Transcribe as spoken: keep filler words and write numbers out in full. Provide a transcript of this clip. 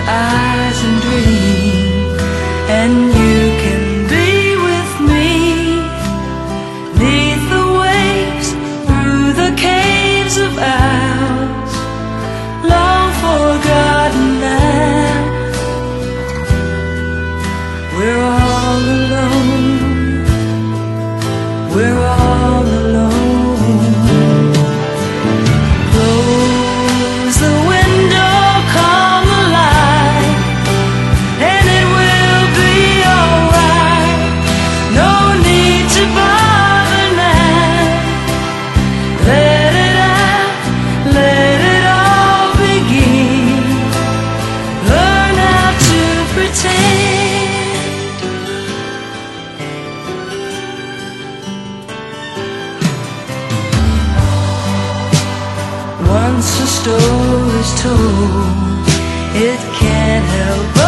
eyes and dream, and you can be with me 'neath the waves, through the caves of ours, long forgotten now. We're all alone, we're all alone. Close the window, calm the light, and it will be alright. No need to bother now. Let it out, let it all begin. Learn how to pretend. Once a story's told, it can't help but